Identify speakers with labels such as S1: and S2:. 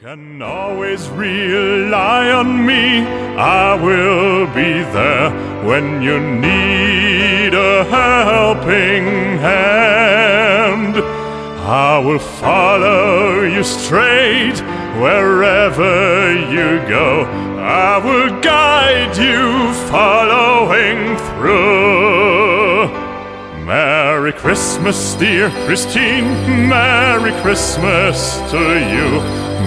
S1: Can always rely on me. I will be there when you need a helping hand. I will follow you straight wherever you go. I will guide you following through. Merry Christmas, dear Christine. Merry Christmas to you.